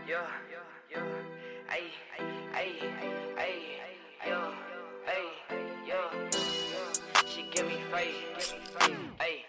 She give me faith, ayy.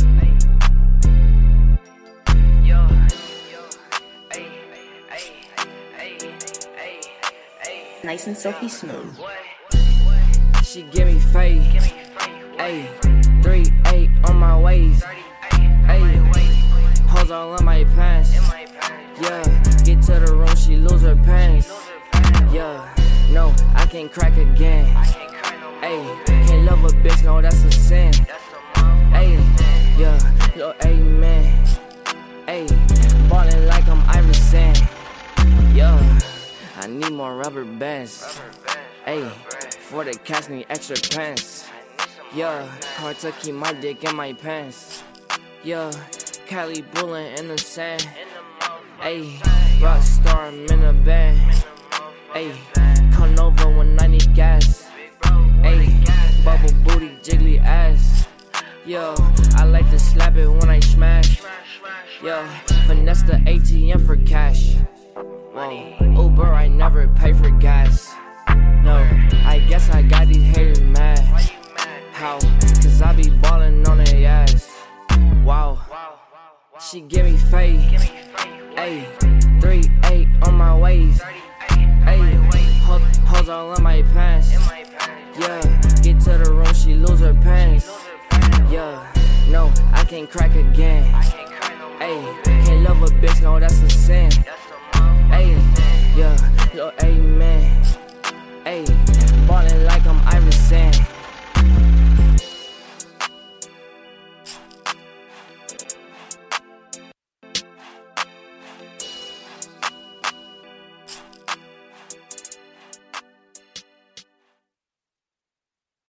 Nice and silky smooth. She give me faith, ayy. 3-8 on my waist, ayy. Hoes all on my pants, yeah. Get to the room, she lose her pants, yeah. No, I can't crack again, ayy. Can't love a bitch, no, that's a sin, ayy. Yeah, yo, amen, ayy. Ballin' like I'm Iverson, yeah. I need more rubber bands, ayy. For the cash, need extra pants, yeah. Hard to keep my dick in my pants, yeah. Cali bullin' in the sand, ayy. Rockstar, I'm in a band, ayy. Come over when I need gas, ayy. Bubble booty, jiggly ass, yo. I like to slap it when I smash, yo. Finesse the ATM for cash. Whoa. Uber, I never pay for gas. No, I guess I got these haters mad. How? Cause I be ballin' on their ass. Wow. She give me faith, ayy. 3-8 on my waist, ayy. Hoes all on my pants, yeah. Get to the room, she lose her pants, yeah. No, I can't crack again, ayy. Can't love a bitch, no, that's a sin.